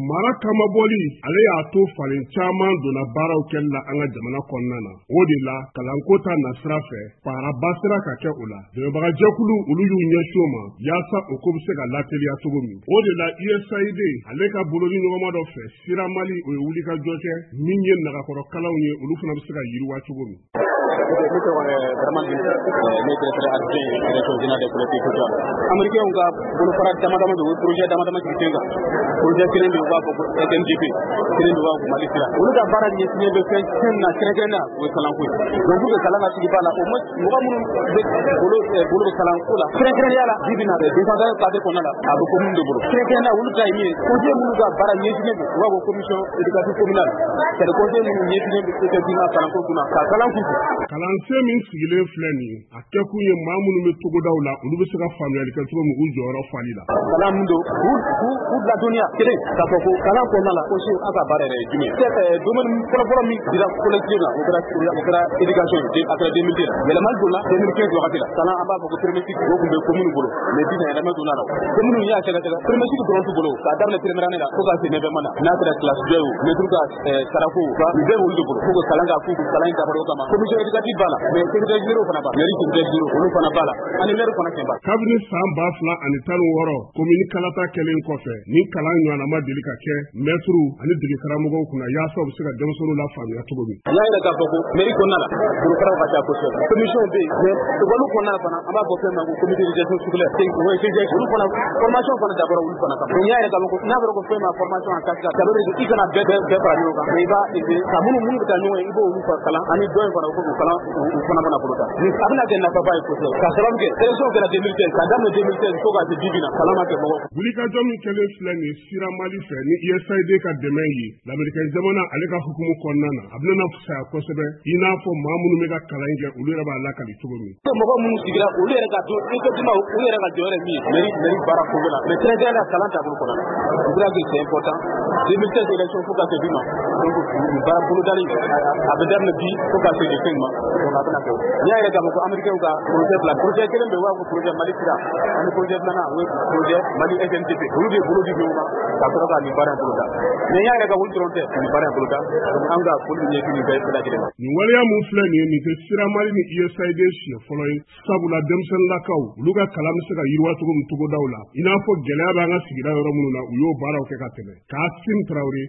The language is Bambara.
mara kama bɔli ale y'a to falen caman donna baaraw kɛli la an ka jamana kɔnɔna na. O de la kalanko ta nasira fɛ paaraba sera ka kɛ o la. Dɛmɛbagajɛkulu olu y'u ɲɛsin o ma yaasa o ko bɛ se ka lateliya cogo min. O de la USAID ale ka boloni ɲɔgɔnma dɔ fɛ Sira Mali o ye wulikajɔ kɛ min ye nagakɔrɔkalaw ye olu fana bɛ se ka yiriwa cogo min. Américains ka bolofara damadama de projet damadama ci tenga projet kelen de wa ko SNDP kelen de wa ko Mali sira olu ka baara ni signé de fin na kɛrɛnkɛrɛnna o ye kalanko ye donc que kalan ka sigi ba la au moins mɔgɔ minnu bɛ bolo bɛ kalanko la kɛrɛnkɛrɛnya la bi bina défense cadre kɔnɔna la a bɛ commune de bolo kɛrɛnkɛrɛnya olu ta ye min ye projet minnu ka baara ɲɛsinnen don u b'a fɔ commission éducative communale c'est le projet minnu ɲɛsinnen don effectivement kalanko kunna ka kalan k'u kalansen min sigilen filɛ nin a kɛkun ye maa minnu bɛ togodaw la olu bɛ se ka faamuyali kɛ cogo min u jɔyɔrɔ fali la. Kalan min don u bila dɔnniya kelen k'a fɔ ko kalan kɔnɔna la ko si an ka baara yɛrɛ ye jumɛn ye. Domaine fɔlɔfɔlɔ min dira collectif la o kɛra éducation après 2010 yɛlɛmali donna 2015 wagati la kalan an b'a fɔ ko primaire o tun bɛ commune bolo mais bi yɛlɛma donna la commune y'a sɛgɛsɛgɛ primaire dɔrɔn t'u bolo k'a daminɛ première année la fo ka se neuvième la n'a kɛra classe 2 o maître ka sarako u bɛɛ olu de bolo fo que kalan ka k'u kalan in dabɔra o kama commission éducative b'a la mais secrétaire généraux fana b'a la mairie secrétaire généraux olu fana b'a la ani maire fana kɛ b'a la. Kabini san 2016 komini kalata kɛlen kɔfɛ ni kalan ɲɔgɔnna ma deli ka kɛ mɛturu ani dege karamɔgɔw kunna yaasa u bɛ se ka denmisɛnninw la faamuya cogo min. N y'a yɛrɛ k'a fɔ ko mairie kɔnɔna la bolofaraw ka ca kosɛbɛ commission bɛ yen mais école kɔnɔna la fana an b'a fɔ fɛn ma ko comité de gestion scolaire olu fana formation fana dabɔra olu fana kama. N y'a yɛrɛ k'a fɔ ko n'a fɔra ko fɛn ma formation en cas ça veut dire i kana bɛɛ fara ɲɔgɔn kan mais i b'a ka minnu bɛ taa ɲɔgɔn ye i b'o olu kalan ani dɔ in fana o k'u kalan u fana mana bolo ta a bɛna kɛ nafaba ye kosɛbɛ ka sababu kɛ élection kɛra 2015 ka daminɛ 2016 fo ka se bi na kalan ma kɛ mɔgɔ. Wulikajɔ min kɛlen filɛ nin Sira Mali fɛ ni USAID ka dɛmɛ ye lamɛrikɛn jamana ale ka hukumu kɔnɔna na a bɛna fisaya kosɛbɛ i n'a fɔ maa minnu bɛ ka kalan kɛ olu yɛrɛ b'a lakali cogo min. Mɔgɔ minnu sigira olu yɛrɛ ka don effectivement olu yɛrɛ ka jɔyɔrɔ ye min ye mairie baara ko la mais très la kalan taabolo kɔnɔ o kɛra que c'est important 2016 élection fo ka se bi ma donc baara bolodali a bɛ daminɛ bi fo ka se fin ma donc a bɛna kɛ n y'a yɛrɛ k'a fɔ ko américain ka projet bila projet kelen bɛ wa ko projet Mali sira ani projet filanan o ye projet Mali SNDP olu de bolo di ɲɔgɔn ma ka sɔrɔ ka nin baara in boloda mais n y'a yɛrɛ ka wuli dɔrɔn tɛ nin baara in boloda donc an ka foli ɲɛsin nin bɛɛ lajɛlen ma. Nin waleya mun filɛ nin ye nin tɛ Sira Mali ni USAID siɲɛ fɔlɔ ye sabula denmisɛnninlakaw olu ka kalan bɛ se ka yiriwa cogo min togodaw la i n'a fɔ gɛlɛya b'an ka sigida yɔrɔ minnu na u y'o baaraw kɛ ka tɛmɛ Kasim Traoré